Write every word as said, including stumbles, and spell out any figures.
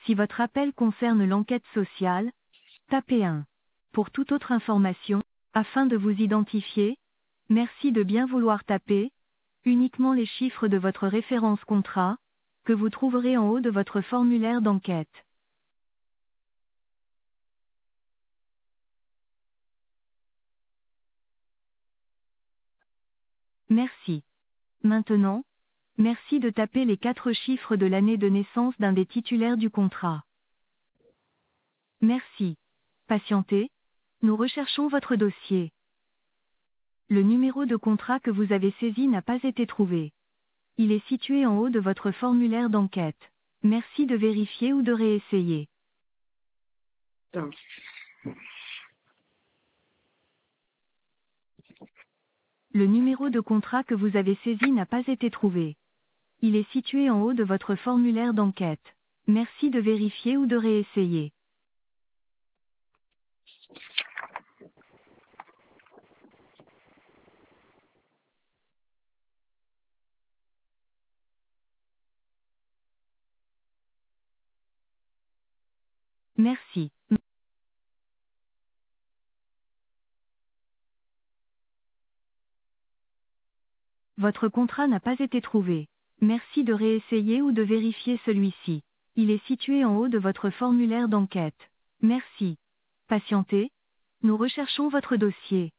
Si votre appel concerne l'enquête sociale, tapez un. Pour toute autre information, afin de vous identifier, merci de bien vouloir taper uniquement les chiffres de votre référence contrat, que vous trouverez en haut de votre formulaire d'enquête. Merci. Maintenant, merci de taper les quatre chiffres de l'année de naissance d'un des titulaires du contrat. Merci. Patientez, nous recherchons votre dossier. Le numéro de contrat que vous avez saisi n'a pas été trouvé. Il est situé en haut de votre formulaire d'enquête. Merci de vérifier ou de réessayer. Attends. Le numéro de contrat que vous avez saisi n'a pas été trouvé. Il est situé en haut de votre formulaire d'enquête. Merci de vérifier ou de réessayer. Merci. Votre contrat n'a pas été trouvé. Merci de réessayer ou de vérifier celui-ci. Il est situé en haut de votre formulaire d'enquête. Merci. Patientez. Nous recherchons votre dossier.